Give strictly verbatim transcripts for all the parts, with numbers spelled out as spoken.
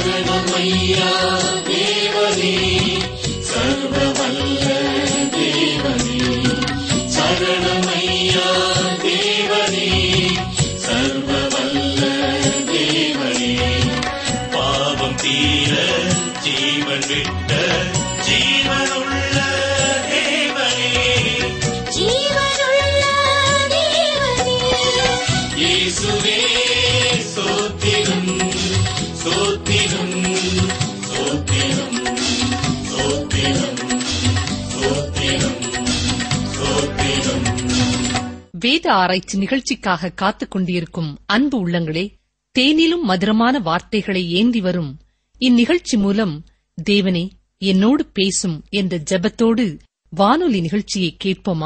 சரணமையா தேவனே, சர்வவல்ல தேவனே. சரணமையா தேவனே, சர்வவல்ல தேவனே. பாவம் தீர ஜீவன் விட்ட ஜீவனுள்ள தேவனே, ஜீவனுள்ள தேவனே. இயேசுவே ஸ்தோத்திரம், ஸ்தோத்திரம், ஸ்தோத்திரம், ஸ்தோத்திரம், ஸ்தோத்திரம், ஸ்தோத்திரம். வேத ஆராய்ச்சி நிகழ்ச்சிக்காக காத்துக் கொண்டிருக்கும் அன்பு உள்ளங்களே, தேனிலும் மதுரமான வார்த்தைகளை ஏந்தி வரும் இந்நிகழ்ச்சி மூலம் தேவனே என்னோடு பேசும் என்ற ஜெபத்தோடு வானொலி நிகழ்ச்சியை கேட்போமா?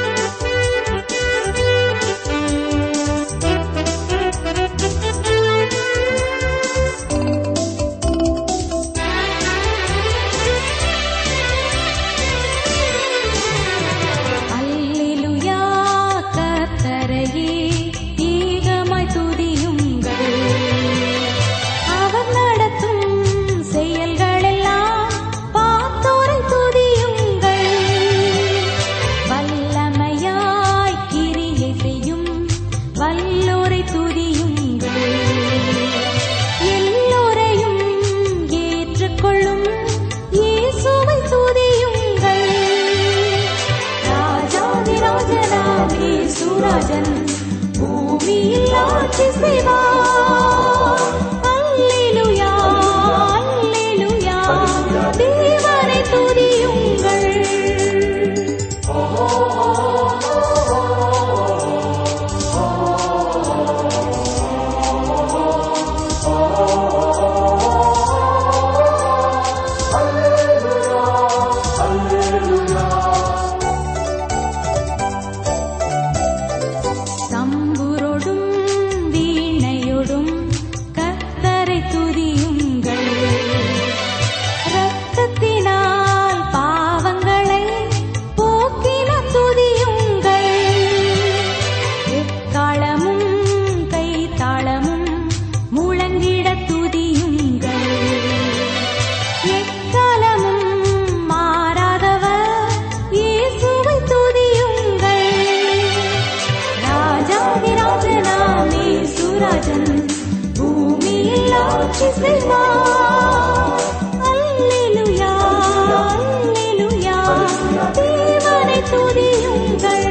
பூமியில் ஆட்சி செய்வார். அல்லேலூயா, அல்லேலூயா, தேவனை துதியுங்கள். பூமியில் ஆட்சி செய்வார். அல்லேலூயா, அல்லேலூயா, தேவனை துதியுங்கள்.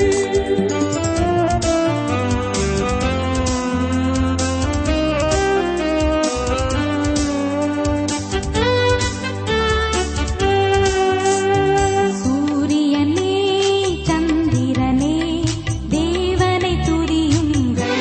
சூரியனே, சந்திரனே, தேவனை துதியுங்கள்.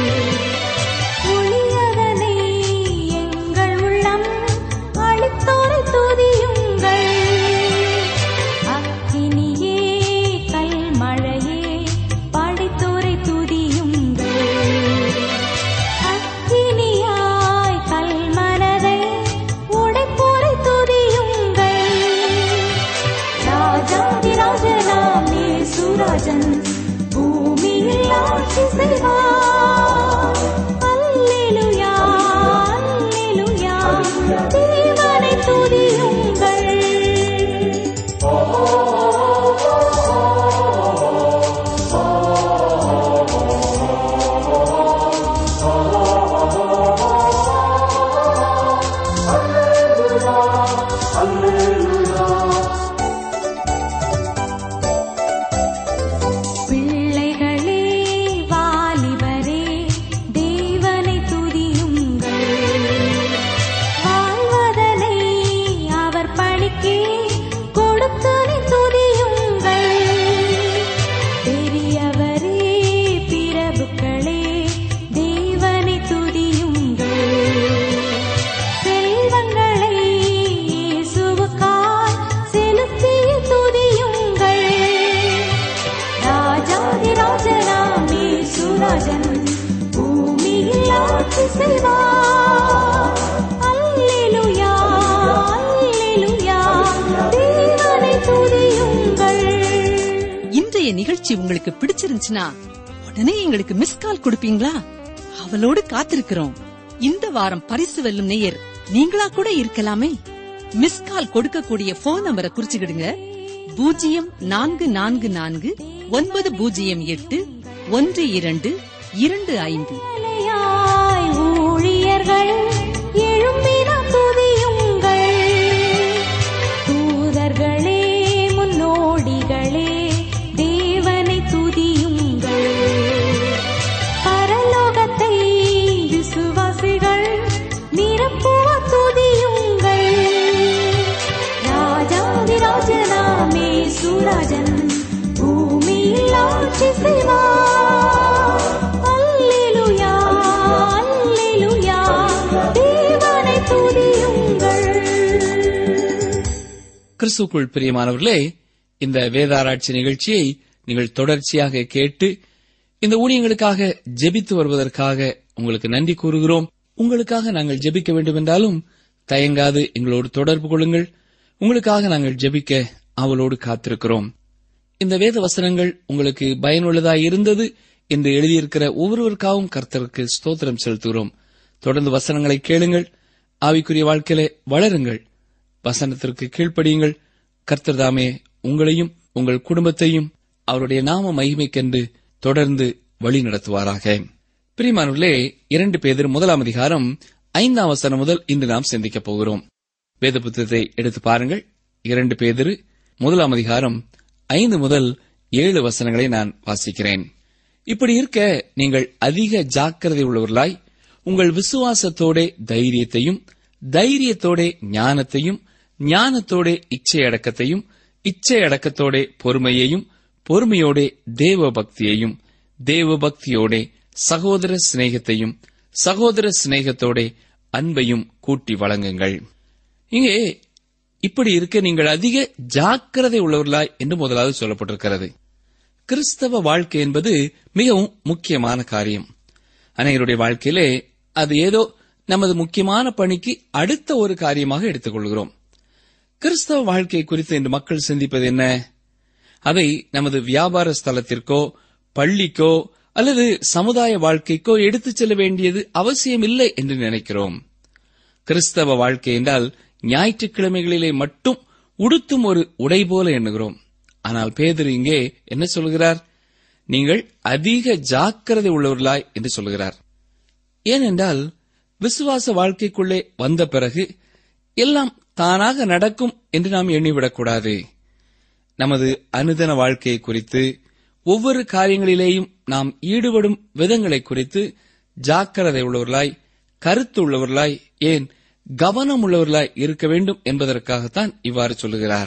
பூமியில் ஆட்சி செய்வார். அல்லேலூயா, அல்லேலூயா, தேவனை துதியுங்கள். பூமியில் ஆட்சி செய்வார். அல்லேலூயா, அல்லேலூயா, தேவனை துதியுங்கள். இன்றைய நிகழ்ச்சி உங்களுக்கு பிடிச்சிருந்துச்சுன்னா உடனே எங்களுக்கு மிஸ் கால் கொடுப்பீங்களா? அவளோடு காத்திருக்கிறோம். இந்த வாரம் பரிசு வெல்லும் நேயர் நீங்களா கூட இருக்கலாமே. மிஸ் கால் கொடுக்கக்கூடிய போன் நம்பரை குறிச்சுக்கிடுங்க. பூஜ்ஜியம் நான்கு நான்கு நான்கு ஒன்பது பூஜ்ஜியம் எட்டு ஒன்று இரண்டு இரண்டு ஐந்து. ஊழியர்கள் எழும்பின துதியுங்கள், தூதர்களே முன்னோடிகளே தேவனை துதியுங்கள். பரலோகத்தை விசுவாசிகள் நிரப்புவ துதியுங்கள். ராஜாதிராஜனாமே சுராஜன் பூமியில் ஆட்சி செய்வார். அல்லேலூயா அல்லேலூயா தேவனை துதியுங்கள். கிறிஸ்துவுக்குள் பிரியமானவர்களே, இந்த வேதாராய்ச்சி நிகழ்ச்சியை நீங்கள் தொடர்ச்சியாக கேட்டு இந்த ஊழியங்களுக்காக ஜெபித்து வருவதற்காக உங்களுக்கு நன்றி கூறுகிறோம். உங்களுக்காக நாங்கள் ஜெபிக்க வேண்டும் என்றாலும் தயங்காது எங்களோடு தொடர்பு கொள்ளுங்கள். உங்களுக்காக நாங்கள் ஜெபிக்க அவளோடு காத்திருக்கிறோம். இந்த வேத வசனங்கள் உங்களுக்கு பயனுள்ளதாய் இருந்தது என்று எழுதியிருக்கிற ஒவ்வொருவருக்காகவும் கர்த்தருக்கு ஸ்தோத்திரம் செலுத்துகிறோம். தொடர்ந்து வசனங்களை கேளுங்கள், ஆவிக்குரிய வாழ்க்கையிலே வளருங்கள், வசனத்திற்கு கீழ்ப்படியுங்கள். கர்த்தர் தாமே உங்களையும் உங்கள் குடும்பத்தையும் அவருடைய நாம மகிமைக்கென்று தொடர்ந்து வழி நடத்துவாராக. பிரியமானவர்களே, இரண்டு பேதுரு முதலாம் அதிகாரம் ஐந்தாம் வசனம் முதல் இன்று நாம் சிந்திக்கப் போகிறோம். வேத புத்தகத்தை எடுத்து பாருங்கள். இரண்டு பேதுரு முதலாம் அதிகாரம் ஐந்து முதல் ஏழு வசனங்களை நான் வாசிக்கிறேன். இப்படி இருக்க நீங்கள் அதிக ஜாக்கிரதை உள்ளவர்களாய் உங்கள் விசுவாசத்தோட தைரியத்தையும், தைரியத்தோட ஞானத்தையும், ஞானத்தோட இச்சை அடக்கத்தையும், இச்சை அடக்கத்தோட பொறுமையையும், பொறுமையோட தேவ பக்தியையும், தேவ பக்தியோட சகோதர சிநேகத்தையும், சகோதர சிநேகத்தோட அன்பையும் கூட்டி வழங்குங்கள். இங்கே இப்படி இருக்க நீங்கள் அதிக ஜாக்கிரதை உள்ளவர்களாய் என்று முதலாவது சொல்லப்பட்டிருக்கிறது. கிறிஸ்தவ வாழ்க்கை என்பது மிகவும் முக்கியமான காரியம். அனைவருடைய வாழ்க்கையிலே அது ஏதோ நமது முக்கியமான பணிக்கு அடுத்த ஒரு காரியமாக எடுத்துக் கொள்கிறோம். கிறிஸ்தவ வாழ்க்கை குறித்து இன்று மக்கள் சிந்திப்பது என்ன? அதை நமது வியாபார ஸ்தலத்திற்கோ, பள்ளிக்கோ அல்லது சமுதாய வாழ்க்கைக்கோ எடுத்துச் செல்ல வேண்டியது அவசியமில்லை என்று நினைக்கிறோம். கிறிஸ்தவ வாழ்க்கை என்றால் ஞாயிற்றுக்கிழமைகளிலே மட்டும் உடுத்தும் ஒரு உடை போல எண்ணுகிறோம். ஆனால் பேதுரு இங்கே என்ன சொல்கிறார்? நீங்கள் அதிக ஜாக்கிரதை உள்ளவர்களாய் என்று சொல்கிறார். ஏனென்றால் விசுவாச வாழ்க்கைக்குள்ளே வந்த பிறகு எல்லாம் தானாக நடக்கும் என்று நாம் எண்ணிவிடக்கூடாது. நமது அனுதின வாழ்க்கையை குறித்து, ஒவ்வொரு காரியங்களிலேயும் நாம் ஈடுபடும் விதங்களை குறித்து ஜாக்கிரதை உள்ளவர்களாய், கருத்து உள்ளவர்களாய், ஏன் கவனம் உள்ளவர்களாய் இருக்க வேண்டும் என்பதற்காகத்தான் இவ்வாறு சொல்லுகிறார்.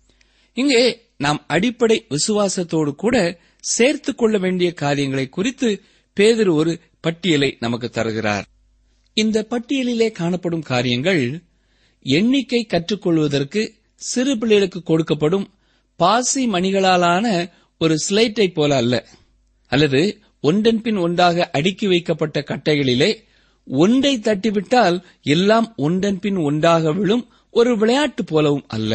இங்கே நாம் அடிப்படை விசுவாசத்தோடு கூட சேர்த்துக் கொள்ள வேண்டிய காரியங்களை குறித்து பேதுரு ஒரு பட்டியலை நமக்கு தருகிறார். இந்த பட்டியலிலே காணப்படும் காரியங்கள் எண்ணிக்கை கற்றுக்கொள்வதற்கு சிறு பிள்ளைகளுக்கு கொடுக்கப்படும் பாசி மணிகளாலான ஒரு ஸ்லேட்டை போல அல்ல, அல்லது ஒன்றன் பின் ஒன்றாக அடுக்கி வைக்கப்பட்ட கட்டைகளிலே ஒன்றை தட்டிவிட்டால் எல்லாம் ஒன்றன் பின் ஒன்றாக விழும் ஒரு விளையாட்டு போலவும் அல்ல,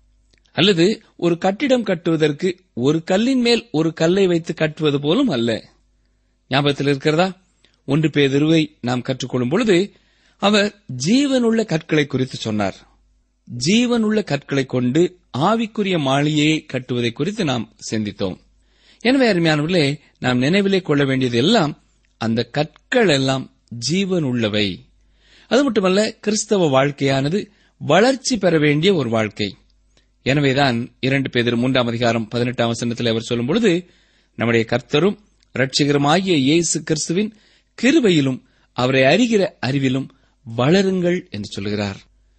அல்லது ஒரு கட்டிடம் கட்டுவதற்கு ஒரு கல்லின் மேல் ஒரு கல்லை வைத்து கட்டுவது போலும் அல்ல. ஞாபகத்தில் இருக்கிறதா? ஒன்று பேதுருவை நாம் கற்றுக்கொள்ளும் பொழுது அவர் ஜீவனுள்ள கற்களை குறித்து சொன்னார். ஜீவனுள்ள கற்களை கொண்டு ஆவிக்குரிய மாளிகையை கட்டுவதை குறித்து நாம் சிந்தித்தோம். எனவே அருமையானவர்களே, நாம் நினைவிலே கொள்ள வேண்டியது எல்லாம் அந்த கற்கள் எல்லாம் ஜீவன் உள்ளவை. அது மட்டுமல்ல, கிறிஸ்தவ வாழ்க்கையானது வளர்ச்சி பெற வேண்டிய ஒரு வாழ்க்கை. எனவேதான் இரண்டு பேதுரு மூன்றாம் அதிகாரம் பதினெட்டாம் வசனத்தில் அவர் சொல்லும் பொழுது, நம்முடைய கர்த்தரும் இரட்சகருமாகிய இயேசு கிறிஸ்துவின் கிருபையிலும் அவரை அறிகிற அறிவிலும் வளருங்கள் என்று சொல்கிறார்.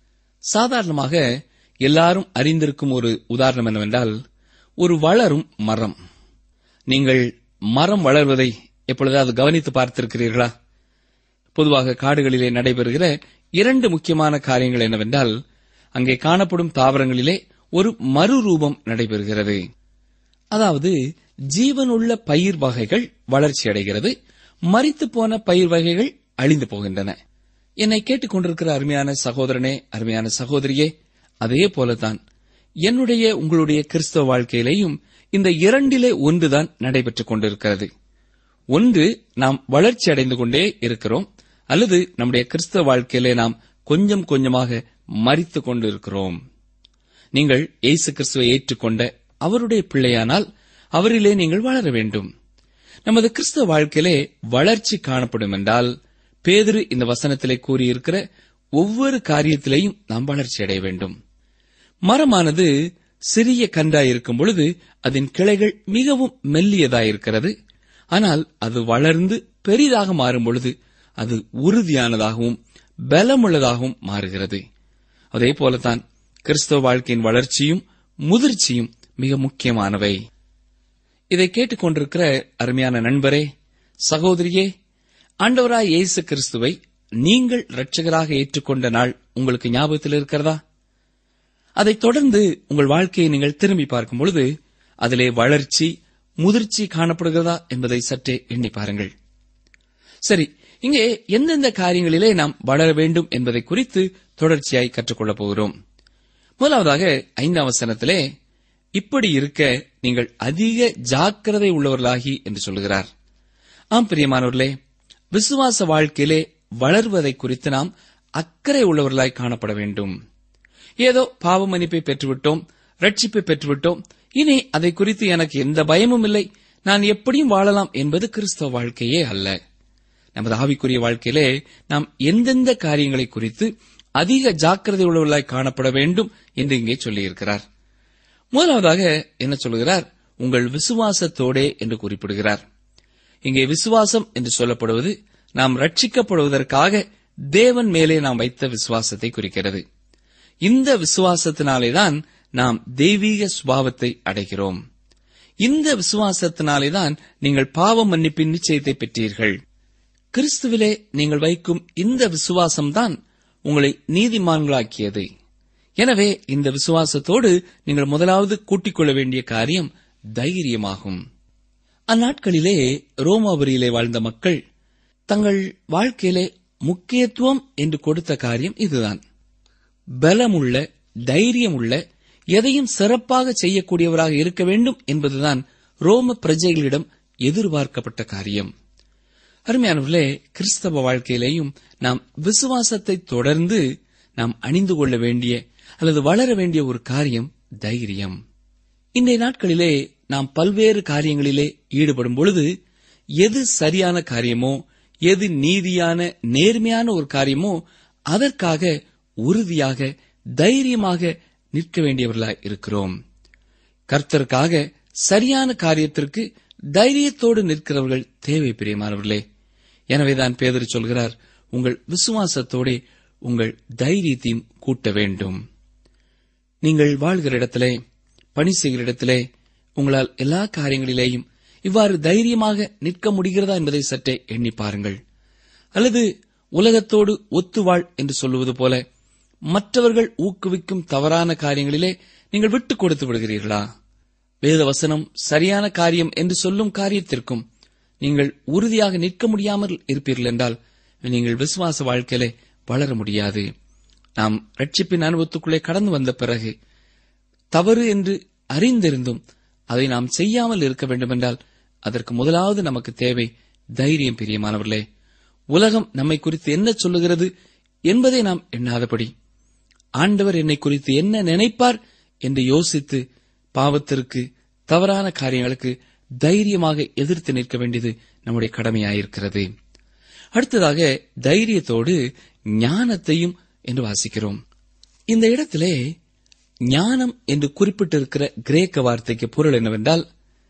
சாதாரணமாக எல்லாரும் அறிந்திருக்கும் ஒரு உதாரணம் என்னவென்றால், ஒரு வளரும் மரம். நீங்கள் மரம் வளர்வதை எப்பொழுதாவது கவனித்து பார்த்திருக்கிறீர்களா? பொதுவாக காடுகளிலே நடைபெறுகிற இரண்டு முக்கியமான காரியங்கள் என்னவென்றால், அங்கே காணப்படும் தாவரங்களிலே ஒரு மறுரூபம் நடைபெறுகிறது. அதாவது ஜீவனுள்ள பயிர் வகைகள் வளர்ச்சி அடைகிறது, மரித்து போன பயிர் வகைகள் அழிந்து போகின்றன. என்னை கேட்டுக் கொண்டிருக்கிற அருமையான சகோதரனே, அருமையான சகோதரியே, அதே போலதான் என்னுடைய உங்களுடைய கிறிஸ்தவ வாழ்க்கையிலேயும் இந்த இரண்டிலே ஒன்றுதான் நடைபெற்றுக் கொண்டிருக்கிறது. ஒன்று, நாம் வளர்ச்சி அடைந்து கொண்டே இருக்கிறோம், அல்லது நம்முடைய கிறிஸ்தவ வாழ்க்கையிலே நாம் கொஞ்சம் கொஞ்சமாக மரித்துக் கொண்டிருக்கிறோம். நீங்கள் இயேசு கிறிஸ்துவை ஏற்றுக்கொண்ட அவருடைய பிள்ளையானால் அவரிலே நீங்கள் வளர வேண்டும். நமது கிறிஸ்துவ வாழ்க்கையிலே வளர்ச்சி காணப்படும் என்றால் பேதுரு இந்த வசனத்திலே கூறியிருக்கிற ஒவ்வொரு காரியத்திலேயும் நாம் வளர்ச்சி அடைய வேண்டும். மரமானது சிறிய கன்றாயிருக்கும் பொழுது அதன் கிளைகள் மிகவும் மெல்லியதாயிருக்கிறது. ஆனால் அது வளர்ந்து பெரிதாக மாறும் பொழுது அது உறுதியானதாகவும் பலமுள்ளதாகவும் மாறுகிறது. அதே போலத்தான் கிறிஸ்தவ வாழ்க்கையின் வளர்ச்சியும் முதிர்ச்சியும் மிக முக்கியமானவை. இதை கேட்டுக்கொண்டிருக்கிற அருமையான நண்பரே, சகோதரியே, ஆண்டவராய் இயேசு கிறிஸ்துவை நீங்கள் இரட்சகராக ஏற்றுக்கொண்ட நாள் உங்களுக்கு ஞாபகத்தில் இருக்கிறதா? அதைத் தொடர்ந்து உங்கள் வாழ்க்கையை நீங்கள் திரும்பி பார்க்கும் பொழுது அதிலே வளர்ச்சி முதிர்ச்சி காணப்படுகிறதா என்பதை சற்றே எண்ணி பாருங்கள். சரி, இங்கே எந்தெந்த காரியங்களிலே நாம் வளர வேண்டும் என்பதை குறித்து தொடர்ச்சியாய் கற்றுக்கொள்ளப் போகிறோம். முதலாவதாக ஐந்தாம் வசனத்திலே இப்படி இருக்க நீங்கள் அதிக ஜாக்கிரதை உள்ளவர்களாகி என்று சொல்கிறார். ஆம் பிரியமானவர்களே, விசுவாச வாழ்க்கையிலே வளர்வதை குறித்து நாம் அக்கறை உள்ளவர்களாய் காணப்பட வேண்டும். ஏதோ பாவ மன்னிப்பை பெற்றுவிட்டோம், ரட்சிப்பை பெற்றுவிட்டோம், இனி அதை குறித்து எனக்கு எந்த பயமும் இல்லை, நான் எப்படியும் வாழலாம் என்பது கிறிஸ்தவ வாழ்க்கையே அல்ல. நமது ஆவிக்குரிய வாழ்க்கையிலே நாம் எந்தெந்த காரியங்களை குறித்து அதிக ஜாக்கிரதை உள்ளவர்களாய் காணப்பட வேண்டும் என்று இங்கே சொல்லியிருக்கிறார். முதலாவதாக என்ன சொல்கிறார்? உங்கள் விசுவாசத்தோடே என்று குறிப்பிடுகிறார். இங்கே விசுவாசம் என்று சொல்லப்படுவது நாம் ரட்சிக்கப்படுவதற்காக தேவன் மேலே நாம் வைத்த விசுவாசத்தை குறிக்கிறது. இந்த விசுவாசத்தினாலேதான் நாம் தெய்வீக சுபாவத்தை அடைகிறோம். இந்த விசுவாசத்தினாலேதான் நீங்கள் பாவ மன்னிப்பின் நிச்சயத்தை பெற்றீர்கள். கிறிஸ்துவிலே நீங்கள் வைக்கும் இந்த விசுவாசம்தான் உங்களை நீதிமான்களாக்கியது. எனவே இந்த விசுவாசத்தோடு நீங்கள் முதலாவது கூட்டிக் கொள்ள வேண்டிய காரியம் தைரியமாகும். அந்நாட்களிலே ரோமாபுரியிலே வாழ்ந்த மக்கள் தங்கள் வாழ்க்கையிலே முக்கியத்துவம் என்று கொடுத்த காரியம் இதுதான். பலமுள்ள, தைரியமுள்ள, எதையும் சிறப்பாக செய்யக்கூடியவராக இருக்க வேண்டும் என்பதுதான் ரோம பிரஜைகளிடம் எதிர்பார்க்கப்பட்ட காரியம். அருமையானவர்களே, கிறிஸ்தவ வாழ்க்கையிலேயும் நாம் விசுவாசத்தை தொடர்ந்து நாம் அணிந்து கொள்ள வேண்டிய அல்லது வளர வேண்டிய ஒரு காரியம் தைரியம். இன்றைய நாட்களிலே நாம் பல்வேறு காரியங்களிலே ஈடுபடும் பொழுது எது சரியான காரியமோ, எது நீதியான நேர்மையான ஒரு காரியமோ அதற்காக உறுதியாக தைரியமாக நிற்க வேண்டியவர்களாய் இருக்கிறோம். கர்த்தருக்காக சரியான காரியத்திற்கு தைரியத்தோடு நிற்கிறவர்கள் தேவை பிரியமானவர்களே. எனவேதான் பேதுரு சொல்கிறார், உங்கள் விசுவாசத்தோடே உங்கள் தைரியத்தையும் கூட்ட வேண்டும். நீங்கள் வாழ்கிற இடத்திலே, பணி செய்கிற இடத்திலே உங்களால் எல்லா காரியங்களிலேயும் இவ்வாறு தைரியமாக நிற்க முடிகிறதா என்பதை சற்றே எண்ணி பாருங்கள். அல்லது உலகத்தோடு ஒத்துவாழ் என்று சொல்லுவது போல மற்றவர்கள் ஊக்குவிக்கும் தவறான காரியங்களிலே நீங்கள் விட்டுக் கொடுத்து விடுகிறீர்களா? வேத வசனம் சரியான காரியம் என்று சொல்லும் காரியத்திற்கும் நீங்கள் உறுதியாக நிற்க முடியாமல் இருப்பீர்கள் என்றால் நீங்கள் விசுவாச வாழ்க்கையிலே வளர முடியாது. நாம் ரட்சிப்பின் அனுபவத்துக்குள்ளே கடந்து வந்த பிறகு தவறு என்று அறிந்திருந்தும் அதை நாம் செய்யாமல் இருக்க வேண்டுமென்றால் அதற்கு முதலாவது நமக்கு தேவை தைரியம். பிரியமானவர்களே, உலகம் நம்மை குறித்து என்ன சொல்லுகிறது என்பதை நாம் எண்ணாதபடி ஆண்டவர் என்னை குறித்து என்ன நினைப்பார் என்று யோசித்து பாவத்திற்கு, தவறான காரியங்களுக்கு தைரியமாக எதிர்த்து நிற்க வேண்டியது நம்முடைய கடமையாயிருக்கிறது. அடுத்ததாக தைரியத்தோடு ஞானத்தையும் என்று வாசிக்கிறோம். இந்த இடத்திலே ஞானம் என்று குறிப்பிட்டிருக்கிற கிரேக்க வார்த்தைக்கு பொருள் என்னவென்றால்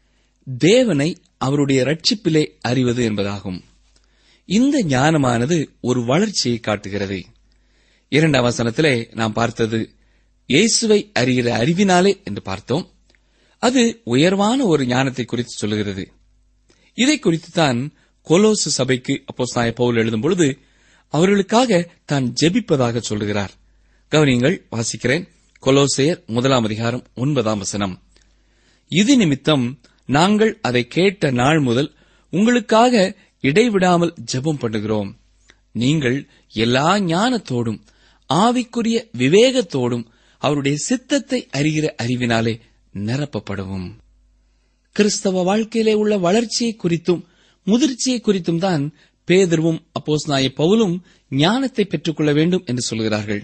தேவனை அவருடைய ரட்சிப்பிலே அறிவது என்பதாகும். இந்த ஞானமானது ஒரு வளர்ச்சியை காட்டுகிறது. இரண்டாம் வசனத்திலே நாம் பார்த்தது இயேசுவை அறிகிற அறிவினாலே என்று பார்த்தோம். அது உயர்வான ஒரு ஞானத்தை குறித்து சொல்லுகிறது. இதை குறித்துத்தான் கொலோசு சபைக்கு அப்போஸ்தலனாகிய பவுல் எழுதும் பொழுது அவர்களுக்காக தான் ஜெபிப்பதாக சொல்லுகிறார். கவனியங்கள், வாசிக்கிறேன். கொலோசையர் முதலாம் அதிகாரம் ஒன்பதாம் வசனம். இது நிமித்தம் நாங்கள் அதை கேட்ட நாள் முதல் உங்களுக்காக இடைவிடாமல் ஜெபம் பண்ணுகிறோம். நீங்கள் எல்லா ஞானத்தோடும் ஆவிக்குரிய விவேகத்தோடும் அவருடைய சித்தத்தை அறிகிற அறிவினாலே நிரப்பப்படவும். கிறிஸ்தவ வாழ்க்கையிலே உள்ள வளர்ச்சியை குறித்தும் முதிர்ச்சியை குறித்தும் தான் பேதுருவும் அப்போஸ்தலனாகிய பவுலும் ஞானத்தை பெற்றுக்கொள்ள வேண்டும் என்று சொல்கிறார்கள்.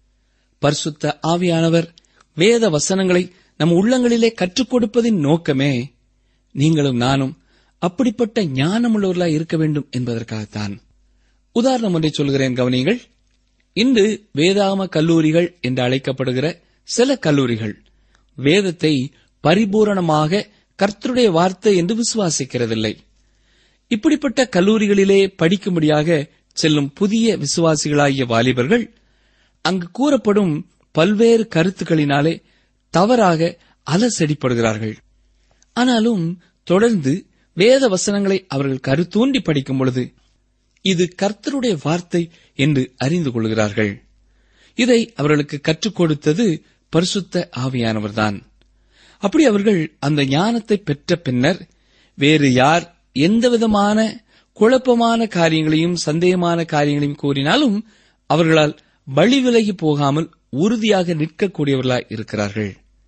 பரிசுத்த ஆவியானவர் வேத வசனங்களை நம் உள்ளங்களிலே கற்றுக் கொடுப்பதின் நோக்கமே நீங்களும் நானும் அப்படிப்பட்ட ஞானமுள்ளவர்களாய் இருக்க வேண்டும் என்பதற்காகத்தான். உதாரணம் ஒன்றை சொல்கிறேன், கவனியுங்கள். இன்று வேதாகம கல்லூரிகள் என்று அழைக்கப்படுகிற சில கல்லூரிகள் வேதத்தை பரிபூரணமாக கர்த்தருடைய வார்த்தை என்று விசுவாசிக்கிறதில்லை. இப்படிப்பட்ட கல்லூரிகளிலே படிக்கும்படியாக செல்லும் புதிய விசுவாசிகளாகிய வாலிபர்கள் அங்கு கூறப்படும் பல்வேறு கருத்துக்களினாலே தவறாக அலசடிப்படுகிறார்கள். ஆனாலும் தொடர்ந்து வேத வசனங்களை அவர்கள் கருத்தூண்டி படிக்கும் பொழுது இது கர்த்தருடைய வார்த்தை என்று அறிந்து கொள்கிறார்கள். இதை அவர்களுக்கு கற்றுக் கொடுத்தது பரிசுத்த ஆவியானவர்தான். அப்படி அவர்கள் அந்த ஞானத்தை பெற்ற பின்னர் வேறு யார் எந்தவிதமான குழப்பமான காரியங்களையும் சந்தேகமான காரியங்களையும் கூறினாலும் அவர்களால் வழி விலகி போகாமல் உறுதியாக நிற்கக்கூடியவர்களாய் இருக்கிறார்கள்.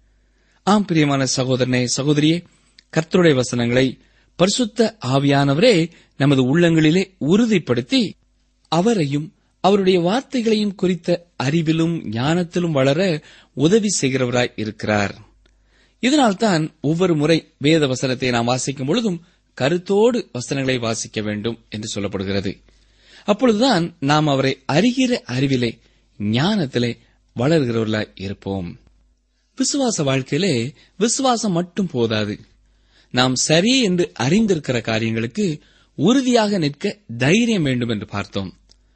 ஆம், பிரியமான சகோதரனே, சகோதரியே, கர்த்தருடைய வசனங்களை பரிசுத்த ஆவியானவரே நமது உள்ளங்களிலே உறுதிப்படுத்தி அவரையும் அவருடைய வார்த்தைகளையும் குறித்த அறிவிலும் ஞானத்திலும் வளர உதவி செய்கிறவராய் இருக்கிறார். இதனால்தான் ஒவ்வொரு முறை வேத வசனத்தை நாம் வாசிக்கும் பொழுதும் கருத்தோடு வசனங்களை வாசிக்க வேண்டும் என்று சொல்லப்படுகிறது. அப்பொழுதுதான் நாம் அவரை அறிகிற அறிவிலே ஞானத்திலே வளர்கிறவர்களாய் இருப்போம். விசுவாச வாழ்க்கையிலே விசுவாசம் மட்டும் போதாது. நாம் சரி என்று அறிந்திருக்கிற காரியங்களுக்கு உறுதியாக நிற்க தைரியம் வேண்டும் என்று பார்த்தோம்.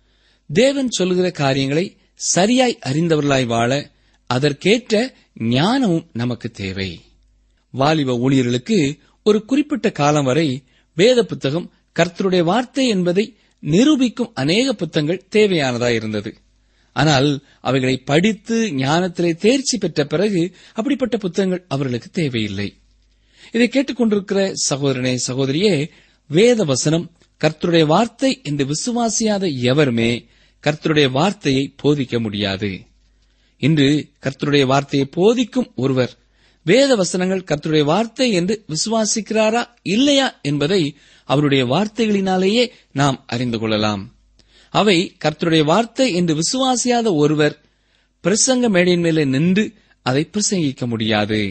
தேவன் சொல்லுகிற காரியங்களை சரியாய் அறிந்தவர்களாய் வாழ அதற்கேற்ற ஞானமும் நமக்கு தேவை. வாலிப ஊழியர்களுக்கு ஒரு குறிப்பிட்ட காலம் வரை வேத புத்தகம் கர்த்தருடைய வார்த்தை என்பதை நிரூபிக்கும் அநேக புத்தகங்கள் தேவையானதாய் இருந்தது. ஆனால் அவைகளை படித்து ஞானத்திலே தேர்ச்சி பெற்ற பிறகு அப்படிப்பட்ட புத்தகங்கள் அவர்களுக்கு தேவையில்லை. இதை கேட்டுக்கொண்டிருக்கிற சகோதரனே, சகோதரியே, வேத வசனம் கர்த்தருடைய வார்த்தை என்று விசுவாசியாத எவருமே கர்த்தருடைய வார்த்தையை போதிக்க முடியாது. இன்று கர்த்தருடைய வார்த்தையை போதிக்கும் ஒருவர் வேத வசனங்கள் கர்த்தருடைய வார்த்தை என்று விசுவாசிக்கிறாரா இல்லையா என்பதை அவருடைய வார்த்தைகளினாலேயே நாம் அறிந்து கொள்ளலாம். அவை கர்த்தருடைய வார்த்தை என்று விசுவாசியாத ஒருவர் பிரசங்க மேடையின் மேலே நின்று அதை பிரசங்கிக்க முடியாது.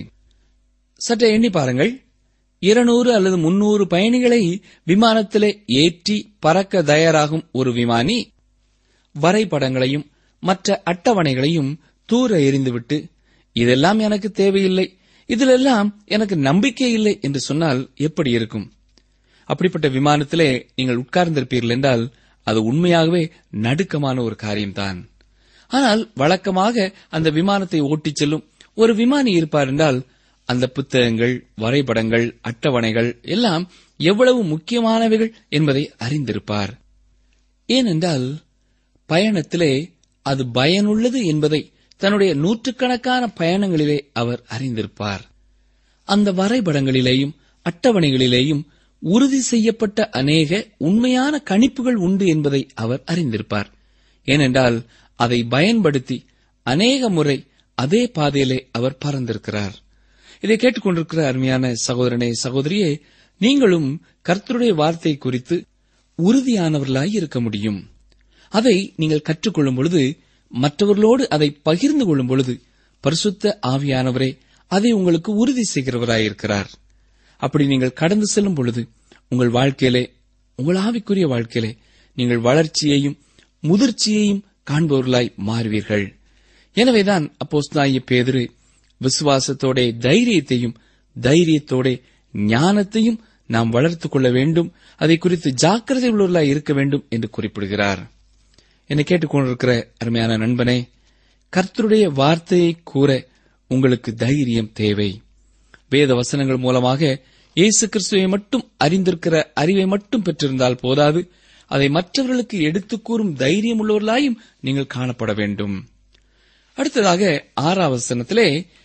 சற்றே எண்ணி பாருங்கள். இருநூறு அல்லது முன்னூறு பயணிகளை விமானத்திலே ஏற்றி பறக்க தயாராகும் ஒரு விமானி வரைபடங்களையும் மற்ற அட்டவணைகளையும் தூர எறிந்துவிட்டு இதெல்லாம் எனக்கு தேவையில்லை, இதிலெல்லாம் எனக்கு நம்பிக்கை இல்லை என்று சொன்னால் எப்படி இருக்கும்? அப்படிப்பட்ட விமானத்திலே நீங்கள் உட்கார்ந்திருப்பீர்கள் என்றால் அது உண்மையாகவே நடுக்கமான ஒரு காரியம்தான். ஆனால் வழக்கமாக அந்த விமானத்தை ஓட்டிச் செல்லும் ஒரு விமானி இருப்பார் என்றால் அந்த புத்தகங்கள், வரைபடங்கள், அட்டவணைகள் எல்லாம் எவ்வளவு முக்கியமானவைகள் என்பதை அறிந்திருப்பார். ஏனென்றால் பயணத்திலே அது பயனுள்ளது என்பதை தன்னுடைய நூற்றுக்கணக்கான பயணங்களிலே அவர் அறிந்திருப்பார். அந்த வரைபடங்களிலேயும் அட்டவணைகளிலேயும் உறுதி செய்யப்பட்ட அநேக உண்மையான கணிப்புகள் உண்டு என்பதை அவர் அறிந்திருப்பார். ஏனென்றால் அதை பயன்படுத்தி அநேக முறை அதே பாதையிலே அவர் பறந்திருக்கிறார். இதை கேட்டுக்கொண்டிருக்கிற அருமையான சகோதரனே, சகோதரியே, நீங்களும் கர்த்தருடைய வார்த்தை குறித்து உறுதியானவர்களாய் இருக்க முடியும். அதை நீங்கள் கற்றுக்கொள்ளும் பொழுது, மற்றவர்களோடு அதை பகிர்ந்து கொள்ளும் பொழுது பரிசுத்த ஆவியானவரே அதை உங்களுக்கு உறுதி செய்கிறவராயிருக்கிறார். அப்படி நீங்கள் கடந்து செல்லும் பொழுது உங்கள் வாழ்க்கையிலே, உங்கள் ஆவிக்குரிய வாழ்க்கையிலே நீங்கள் வளர்ச்சியையும் முதிர்ச்சியையும் காண்பவர்களாய் மாறுவீர்கள். எனவேதான் அப்போஸ்தலனாகிய பேதுரு விசுவாசத்தோட தைரியத்தையும் தைரியத்தோட ஞானத்தையும் நாம் வளர்த்துக் கொள்ள வேண்டும், அதை குறித்து ஜாக்கிரதை உள்ளவர்களாய் இருக்க வேண்டும் என்று குறிப்பிடுகிறார். என்னை கேட்டுக்கொண்டிருக்கிற அருமையான நண்பனே, கர்த்தருடைய வார்த்தையை கூற உங்களுக்கு தைரியம் தேவை. வேத வசனங்கள் மூலமாக இயேசு கிறிஸ்துவை மட்டும் அறிந்திருக்கிற அறிவை மட்டும் பெற்றிருந்தால் போதாது, அதை மற்றவர்களுக்கு எடுத்துக் கூறும் தைரியம் உள்ளவர்களாயும் நீங்கள் காணப்பட வேண்டும். அடுத்ததாக ஆறாம் வசனத்திலே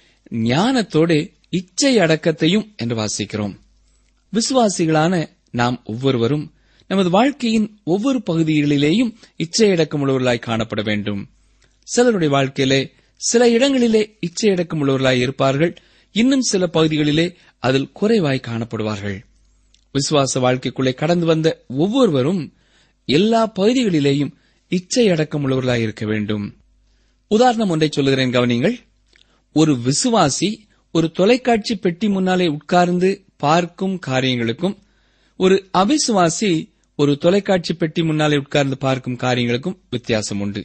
ஞானத்தோடு இச்சை அடக்கத்தையும் என்று வாசிக்கிறோம். விசுவாசிகளான நாம் ஒவ்வொருவரும் நமது வாழ்க்கையின் ஒவ்வொரு பகுதிகளிலேயும் இச்சையடக்கம் உள்ளவர்களாய் காணப்பட வேண்டும். சிலருடைய வாழ்க்கையிலே சில இடங்களிலே இச்சையடக்கம் உள்ளவர்களாய் இருப்பார்கள், இன்னும் சில பகுதிகளிலே அதில் குறைவாய் காணப்படுவார்கள். விசுவாச வாழ்க்கைக்குள்ளே கடந்து வந்த ஒவ்வொருவரும் எல்லா பகுதிகளிலேயும் இச்சை அடக்கம் உள்ளவர்களாய் இருக்க வேண்டும். உதாரணம் ஒன்றை சொல்லுகிறேன், கவனிங்கள். ஒரு விசுவாசி ஒரு தொலைக்காட்சி பெட்டி முன்னாலே உட்கார்ந்து பார்க்கும் காரியங்களுக்கும் ஒரு அவிசுவாசி ஒரு தொலைக்காட்சி பெட்டி முன்னாலே உட்கார்ந்து பார்க்கும் காரியங்களுக்கும் வித்தியாசம் உண்டு.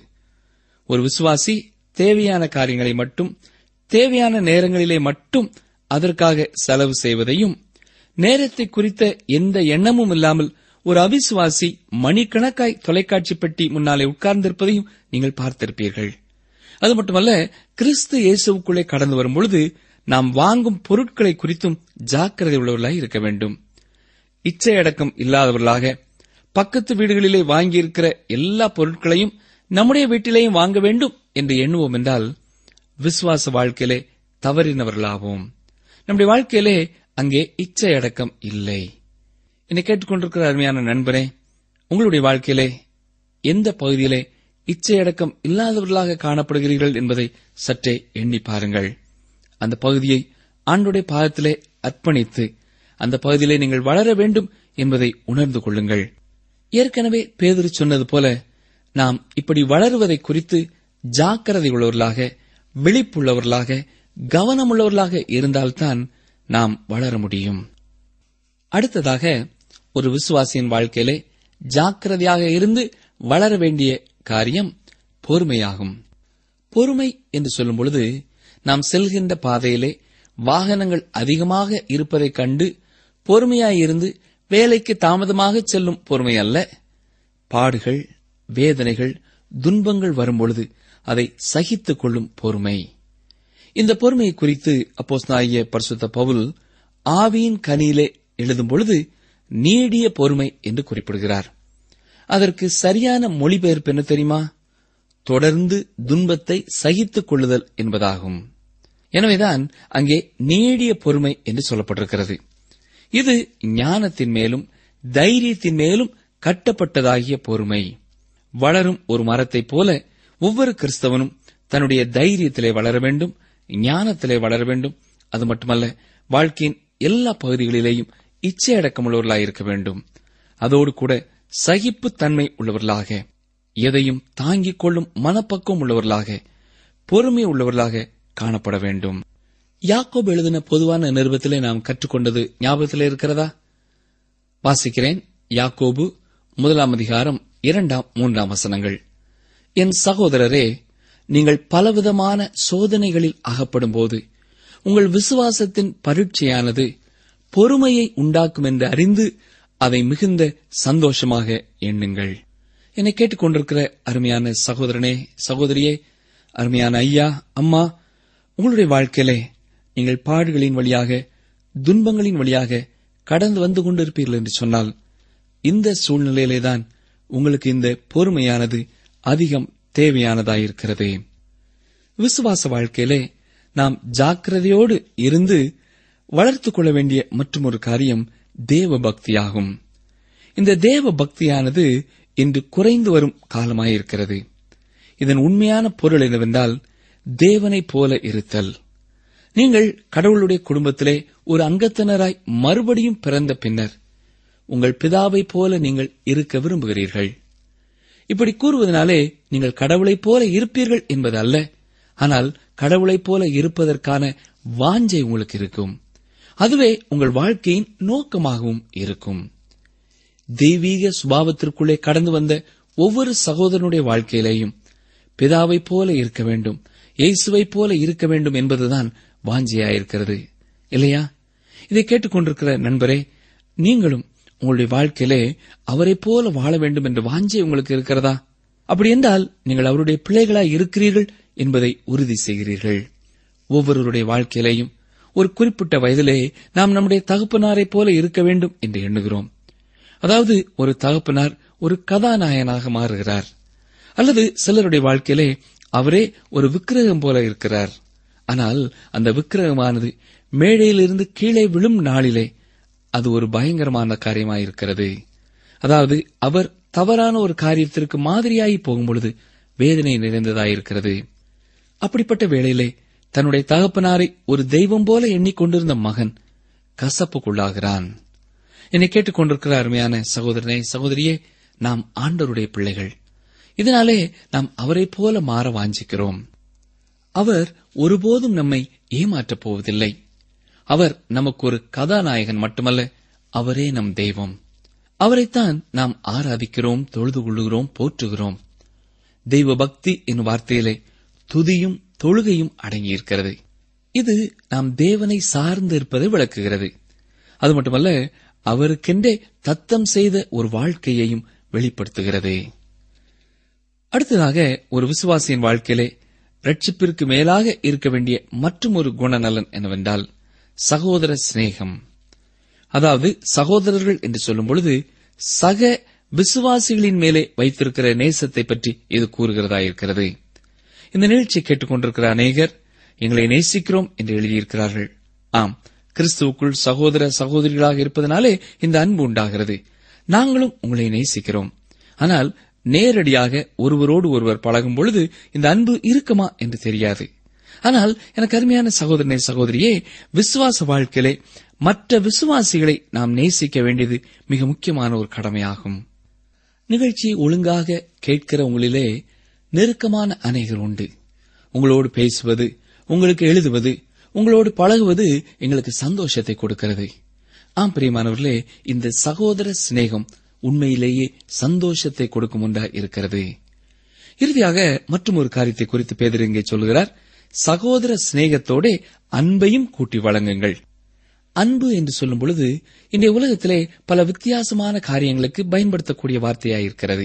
ஒரு விசுவாசி தேவையான காரியங்களை மட்டும் தேவையான நேரங்களிலே மட்டும் அதற்காக செலவு செய்வதையும், நேரத்தை குறித்த எந்த எண்ணமும் இல்லாமல் ஒரு அவிசுவாசி மணிக்கணக்காய் தொலைக்காட்சி பெட்டி முன்னாலே உட்கார்ந்திருப்பதையும் நீங்கள் பார்த்திருப்பீர்கள். அது மட்டுமல்ல, கிறிஸ்து இயேசுவுக்குள்ளே கடந்து வரும்பொழுது நாம் வாங்கும் பொருட்களை குறித்தும் ஜாக்கிரதை உள்ளவர்களாய் இருக்க வேண்டும். இச்சையடக்கம் இல்லாதவர்களாக பக்கத்து வீடுகளிலே வாங்கியிருக்கிற எல்லா பொருட்களையும் நம்முடைய வீட்டிலேயும் வாங்க வேண்டும் என்று எண்ணுவோம் என்றால் விசுவாச வாழ்க்கையிலே தவறினவர்களாவோம். நம்முடைய வாழ்க்கையிலே அங்கே இச்சையடக்கம் இல்லை. என்னை கேட்டுக்கொண்டிருக்கிற அருமையான நண்பரே, உங்களுடைய வாழ்க்கையிலே எந்த பகுதியிலே இச்சையடக்கம் இல்லாதவர்களாக காணப்படுகிறீர்கள் என்பதை சற்றே எண்ணி பாருங்கள். அந்த பகுதியை ஆண்டவருடைய பாதத்திலே அர்ப்பணித்து அந்த பகுதியிலே நீங்கள் வளர வேண்டும் என்பதை உணர்ந்து கொள்ளுங்கள். ஏற்கனவே பேதுரு சொன்னது போல நாம் இப்படி வளருவதை குறித்து ஜாக்கிரதை உள்ளவர்களாக, விழிப்புள்ளவர்களாக, கவனமுள்ளவர்களாக இருந்தால்தான் நாம் வளர முடியும். அடுத்ததாக, ஒரு விசுவாசியின் வாழ்க்கையிலே ஜாக்கிரதையாக இருந்து வளர வேண்டிய காரியம் பொறுமையாகும். பொறுமை என்று சொல்லும் பொழுது நாம் செல்கின்ற பாதையிலே வாகனங்கள் அதிகமாக இருப்பதைக் கண்டு பொறுமையாயிருந்து வேலைக்கு தாமதமாக செல்லும் பொறுமை அல்ல. பாடுகள், வேதனைகள், துன்பங்கள் வரும்பொழுது அதை சகித்துக் கொள்ளும் பொறுமை. இந்த பொறுமையை குறித்து அப்போஸ்தலனாகிய பரிசுத்த பவுல் ஆவியின் கனியிலே எழுதும் பொழுது நீடிய பொறுமை என்று குறிப்பிடுகிறார். அதற்கு சரியான மொழிபெயர்ப்பு என்ன தெரியுமா? தொடர்ந்து துன்பத்தை சகித்துக் கொள்ளுதல் என்பதாகும். எனவேதான் அங்கே நீடிய பொறுமை என்று சொல்லப்பட்டிருக்கிறது. இது ஞானத்தின் மேலும் தைரியத்தின் மேலும் கட்டப்பட்டதாகிய பொறுமை. வளரும் ஒரு மரத்தைப் போல ஒவ்வொரு கிறிஸ்தவனும் தன்னுடைய தைரியத்திலே வளர வேண்டும், ஞானத்திலே வளர வேண்டும். அது மட்டுமல்ல, வாழ்க்கையின் எல்லா பகுதிகளிலேயும் இச்சையடக்கமுள்ளவர்களாக இருக்க வேண்டும். அதோடு கூட சகிப்புத்தன்மை உள்ளவர்களாக, எதையும் தாங்கிக் கொள்ளும் மனப்பக்குவம் உள்ளவர்களாக, பொறுமை உள்ளவர்களாக காணப்பட வேண்டும். யாக்கோபு எழுதின பொதுவான நிருபத்திலே நாம் கற்றுக்கொண்டது ஞாபகத்திலே இருக்கிறதா? வாசிக்கிறேன். யாக்கோபு முதலாம் அதிகாரம் இரண்டாம் மூன்றாம் வசனங்கள். என் சகோதரரே, நீங்கள் பலவிதமான சோதனைகளில் அகப்படும் போது உங்கள் விசுவாசத்தின் பரீட்சையானது பொறுமையை உண்டாக்கும் என்று அறிந்து அதை மிகுந்த சந்தோஷமாக எண்ணுங்கள். என்னை கேட்டுக்கொண்டிருக்கிற அருமையான சகோதரனே, சகோதரியே, அருமையான ஐயா, அம்மா, உங்களுடைய வாழ்க்கையிலே நீங்கள் பாடுகளின் வழியாக, துன்பங்களின் வழியாக கடந்து வந்து கொண்டிருப்பீர்கள் என்று சொன்னால், இந்த சூழ்நிலையிலேதான் உங்களுக்கு இந்த பொறுமையானது அதிகம் தேவையானதாயிருக்கிறது. விசுவாச வாழ்க்கையிலே நாம் ஜாக்கிரதையோடு இருந்து வளர்த்துக் கொள்ள வேண்டிய மற்றொரு காரியம் தேவ பக்தியாகும். இந்த தேவ பக்தியானது இன்று குறைந்து வரும் காலமாயிருக்கிறது. இதன் உண்மையான பொருள் என்னவென்றால் தேவனைப் போல இருத்தல். நீங்கள் கடவுளுடைய குடும்பத்திலே ஒரு அங்கத்தினராய் மறுபடியும் பிறந்த பின்னர் உங்கள் பிதாவைப் போல நீங்கள் இருக்க விரும்புகிறீர்கள். இப்படி கூறுவதனாலே நீங்கள் கடவுளைப் போல இருப்பீர்கள் என்பது அல்ல, ஆனால் கடவுளைப் போல இருப்பதற்கான வாஞ்சை உங்களுக்கு இருக்கும். அதுவே உங்கள் வாழ்க்கையின் நோக்கமாகவும் இருக்கும். தெய்வீக சுபாவத்திற்குள்ளே கடந்து வந்த ஒவ்வொரு சகோதரனுடைய வாழ்க்கையிலேயும் பிதாவைப் போல இருக்க வேண்டும், இயேசுவைப் போல இருக்க வேண்டும் என்பதுதான் வாஞ்சையாயிருக்கிறது, இல்லையா? இதை கேட்டுக்கொண்டிருக்கிற நண்பரே, நீங்களும் உங்களுடைய வாழ்க்கையிலே அவரைப் போல வாழ வேண்டும் என்ற வாஞ்சை உங்களுக்கு இருக்கிறதா? அப்படி என்றால் நீங்கள் அவருடைய பிள்ளைகளாய் இருக்கிறீர்கள் என்பதை உறுதி செய்கிறீர்கள். ஒவ்வொருவருடைய வாழ்க்கையிலேயும் ஒரு குறிப்பிட்ட வயதிலே நாம் நம்முடைய தகப்பனாரைப் போல இருக்க வேண்டும் என்று எண்ணுகிறோம். அதாவது ஒரு தகப்பனார் ஒரு கதாநாயகனாக மாறுகிறார். அல்லது சிலருடைய வாழ்க்கையிலே அவரே ஒரு விக்கிரகம் போல இருக்கிறார். ஆனால் அந்த விக்கிரகமானது மேடையிலிருந்து கீழே விழும் நாளிலே அது ஒரு பயங்கரமான காரியமாயிருக்கிறது. அதாவது அவர் தவறான ஒரு காரியத்திற்கு மாதிரியாகி போகும்பொழுது வேதனை நிறைந்ததாயிருக்கிறது. அப்படிப்பட்ட வேளையிலே தன்னுடைய தகப்பனாரை ஒரு தெய்வம் போல எண்ணிக்கொண்டிருந்த மகன் கசப்புக்குள்ளாகிறான். என்னை கேட்டுக்கொண்டிருக்கிற அருமையான சகோதரனே, சகோதரியே, நாம் ஆண்டவருடைய பிள்ளைகள். இதனாலே நாம் அவரைப் போல மாற வாஞ்சிக்கிறோம். அவர் ஒருபோதும் நம்மை ஏமாற்றப் போவதில்லை. அவர் நமக்கு ஒரு கதாநாயகன் மட்டுமல்ல, அவரே நம் தெய்வம். அவரைத்தான் நாம் ஆராதிக்கிறோம், தொழுது கொள்ளுகிறோம், போற்றுகிறோம். தெய்வ பக்தி என்னும் வார்த்தையிலே துதியும் தொழுகையும் அடங்கியிருக்கிறது. இது நாம் தேவனை சார்ந்து இருப்பதை விளக்குகிறது. அது மட்டுமல்ல, அவருக்கென்றே தத்தம் செய்த ஒரு வாழ்க்கையையும் வெளிப்படுத்துகிறது. அடுத்ததாக, ஒரு விசுவாசியின் வாழ்க்கையிலே ரட்சிப்பிற்கு மேலாக இருக்க வேண்டிய மற்றும் ஒரு குணநலன் என்னவென்றால் சகோதர சிநேகம். அதாவது, சகோதரர்கள் என்று சொல்லும் பொழுது சக விசுவாசிகளின் மேலே வைத்திருக்கிற நேசத்தை பற்றி இது கூறுகிறதாயிருக்கிறது. இந்த நிகழ்ச்சியை கேட்டுக்கொண்டிருக்கிற அநேகர் எங்களை நேசிக்கிறோம் என்று எழுதியிருக்கிறார்கள். ஆம், கிறிஸ்துவுக்குள் சகோதர சகோதரிகளாக இருப்பதனாலே இந்த அன்பு உண்டாகிறது. நாங்களும் உங்களை நேசிக்கிறோம். ஆனால் நேரடியாக ஒருவரோடு ஒருவர் பழகும் பொழுது இந்த அன்பு இருக்குமா என்று தெரியாது. ஆனால் எனக்கு அருமையான சகோதரனே, சகோதரியே, விசுவாச வாழ்க்கையிலே மற்ற விசுவாசிகளை நாம் நேசிக்க வேண்டியது மிக முக்கியமான ஒரு கடமையாகும். நிகழ்ச்சியை ஒழுங்காக கேட்கிற உங்களிலே நெருக்கமான அநேகர் உண்டு. உங்களோடு பேசுவது, உங்களுக்கு எழுதுவது, உங்களோடு பழகுவது எங்களுக்கு சந்தோஷத்தை கொடுக்கிறது. ஆம் பிரியமானவர்களே, இந்த சகோதர சிநேகம் உண்மையிலேயே சந்தோஷத்தை கொடுக்கும் ஒன்றா இருக்கிறது. இறுதியாக மற்றும் ஒரு காரியத்தை குறித்து பேதுரு இங்கே சொல்கிறார். சகோதர சிநேகத்தோட அன்பையும் கூட்டி வழங்குங்கள். அன்பு என்று சொல்லும் பொழுது இன்றைய உலகத்திலே பல வித்தியாசமான காரியங்களுக்கு பயன்படுத்தக்கூடிய வார்த்தையாயிருக்கிறது.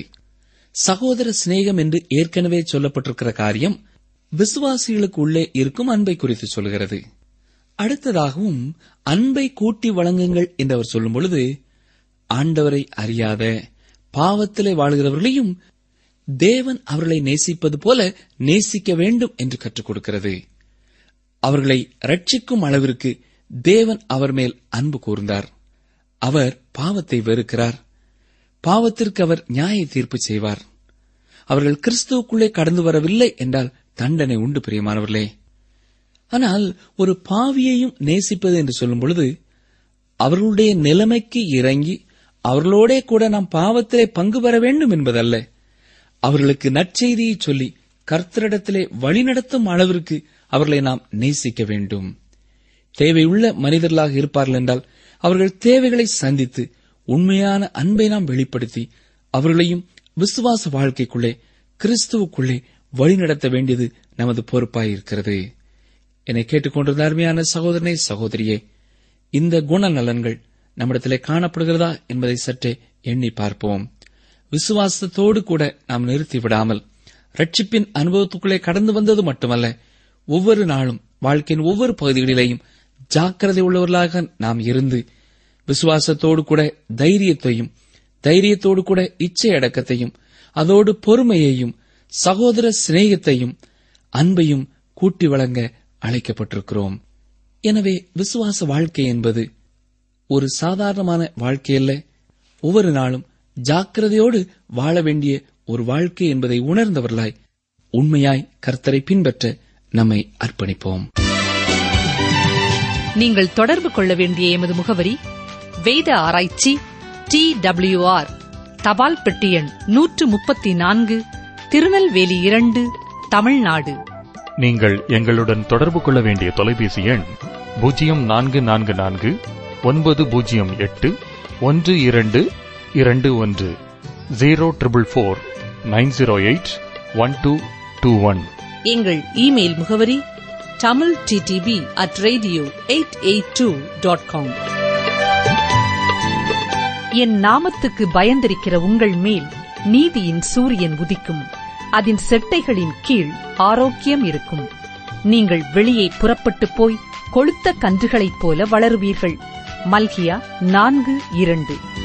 சகோதர சிநேகம் என்று ஏற்கனவே சொல்லப்பட்டிருக்கிற காரியம் விசுவாசிகளுக்கு உள்ளே இருக்கும் அன்பை குறித்து சொல்கிறது. அடுத்ததாகவும் அன்பை கூட்டி வழங்குங்கள் என்று அவர் சொல்லும் பொழுது ஆண்டவரை அறியாத பாவத்திலே வாழ்கிறவர்களையும் தேவன் அவர்களை நேசிப்பது போல நேசிக்க வேண்டும் என்று கற்றுக் கொடுக்கிறது. அவர்களை ரட்சிக்கும் அளவிற்கு தேவன் அவர் மேல் அன்பு கூர்ந்தார். அவர் பாவத்தை வெறுக்கிறார். பாவத்திற்கு அவர் நியாய தீர்ப்பு செய்வார். அவர்கள் கிறிஸ்துவுக்குள்ளே கடந்து வரவில்லை என்றால் தண்டனை உண்டு பிரியமானவர்களே. ஆனால் ஒரு பாவியையும் நேசிப்பது என்று சொல்லும் பொழுது அவர்களுடைய நிலைமைக்கு இறங்கி அவர்களோடே கூட நாம் பாவத்திலே பங்கு பெற வேண்டும் என்பதல்ல. அவர்களுக்கு நற்செய்தியை சொல்லி கர்த்தரிடத்திலே வழிநடத்தும் அளவிற்கு அவர்களை நாம் நேசிக்க வேண்டும். தேவையுள்ள மனிதர்களாக இருப்பார்கள் என்றால் அவர்கள் தேவைகளை சந்தித்து உண்மையான அன்பை நாம் வெளிப்படுத்தி அவர்களையும் விசுவாச வாழ்க்கைக்குள்ளே கிறிஸ்துவுக்குள்ளே வழிநடத்த வேண்டியது நமது பொறுப்பாயிருக்கிறது. என்னை கேட்டுக்கொண்டிருந்த அருமையான சகோதரனே, சகோதரியே, இந்த குணநலன்கள் நம்மிடத்திலே காணப்படுகிறதா என்பதை சற்றே எண்ணி பார்ப்போம். விசுவாசத்தோடு கூட நாம் நிறுத்திவிடாமல் ரட்சிப்பின் அனுபவத்துக்குள்ளே கடந்து வந்தது மட்டுமல்ல, ஒவ்வொரு நாளும் வாழ்க்கையின் ஒவ்வொரு பகுதிகளிலேயும் ஜாக்கிரதை உள்ளவர்களாக நாம் இருந்து விசுவாசத்தோடு கூட தைரியத்தையும் தைரியத்தோடு கூட இச்சை அடக்கத்தையும் அதோடு பொறுமையையும் சகோதர சிநேகத்தையும் அன்பையும் கூட்டி வழங்க அழைக்கப்பட்டிருக்கிறோம். எனவே விசுவாச வாழ்க்கை என்பது ஒரு சாதாரணமான வாழ்க்கையல்ல, ஒவ்வொரு நாளும் ஜாக்கிரதையோடு வாழ வேண்டிய ஒரு வாழ்க்கை என்பதை உணர்ந்தவர்களாய் உண்மையாய் கர்த்தரை பின்பற்ற நம்மை அர்ப்பணிப்போம். நீங்கள் தொடர்பு கொள்ள வேண்டிய எமது முகவரி வேத ஆராய்ச்சி டி டபிள்யூ ஆர் தபால் பெட்டி எண் நூற்று முப்பத்தி நான்கு, திருநெல்வேலி இரண்டு, தமிழ்நாடு. நீங்கள் எங்களுடன் தொடர்பு கொள்ள வேண்டிய தொலைபேசி எண் பூஜ்ஜியம் நான்கு நான்கு நான்கு ஒன்பது பூஜ்ஜியம் எட்டு ஒன்று இரண்டு இரண்டு ஒன்று zero triple four nine zero eight one two two one. எங்கள் இமெயில் முகவரி Tamil DTP at radio eight eight two dot com. என் நாமத்துக்கு பயந்திருக்கிற உங்கள் மேல் நீதியின் சூரியன் உதிக்கும், அதன் செட்டைகளின் கீழ் ஆரோக்கியம் இருக்கும். நீங்கள் வெளியே புறப்பட்டு போய் கொழுத்த கன்றுகளைப் போல வளருவீர்கள். மல்கியா நான்கு இரண்டு.